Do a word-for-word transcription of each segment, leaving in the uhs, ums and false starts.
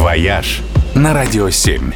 «Вояж» на Радио семь.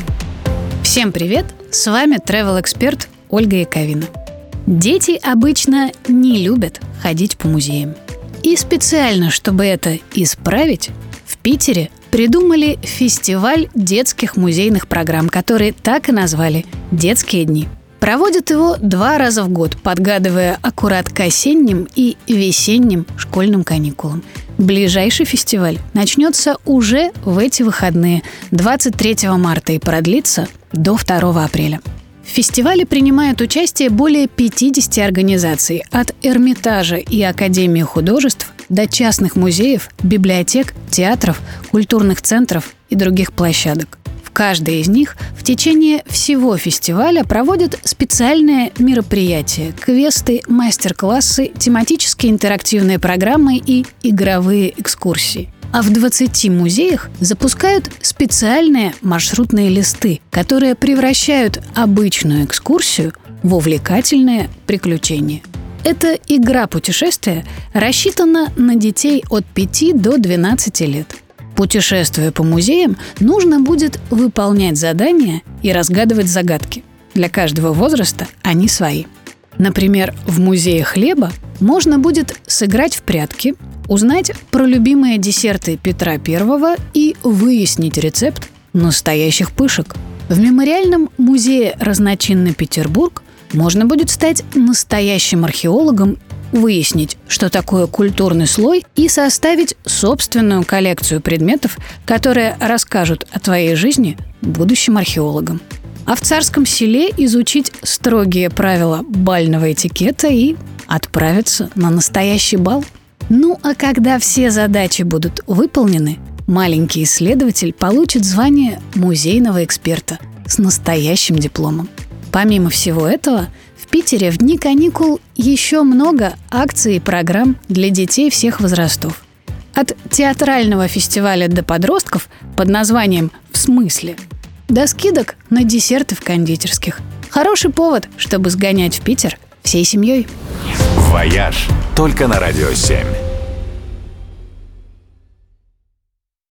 Всем привет! С вами travel-эксперт Ольга Яковина. Дети обычно не любят ходить по музеям. И специально, чтобы это исправить, в Питере придумали фестиваль детских музейных программ, который так и назвали «Детские дни». Проводят его два раза в год, подгадывая аккурат к осенним и весенним школьным каникулам. Ближайший фестиваль начнется уже в эти выходные, двадцать третьего марта, и продлится до второго апреля. В фестивале принимают участие более пятьдесят организаций, от Эрмитажа и Академии художеств до частных музеев, библиотек, театров, культурных центров и других площадок. В каждой из них в течение всего фестиваля проводят специальные мероприятия, квесты, мастер-классы, тематические интерактивные программы и игровые экскурсии. А в двадцати музеях запускают специальные маршрутные листы, которые превращают обычную экскурсию в увлекательное приключение. Эта игра-путешествие рассчитана на детей от пяти до двенадцати лет. Путешествуя по музеям, нужно будет выполнять задания и разгадывать загадки. Для каждого возраста они свои. Например, в музее хлеба можно будет сыграть в прятки, узнать про любимые десерты Петра Первого и выяснить рецепт настоящих пышек. В мемориальном музее разночинный Петербург можно будет стать настоящим археологом, выяснить, что такое культурный слой, и составить собственную коллекцию предметов, которые расскажут о твоей жизни будущим археологам. А в Царском Селе изучить строгие правила бального этикета и отправиться на настоящий бал. Ну а когда все задачи будут выполнены, маленький исследователь получит звание музейного эксперта с настоящим дипломом. Помимо всего этого, в Питере в дни каникул еще много акций и программ для детей всех возрастов. От театрального фестиваля до подростков под названием «В смысле?» до скидок на десерты в кондитерских. Хороший повод, чтобы сгонять в Питер всей семьей. «Вояж» только на Радио семь.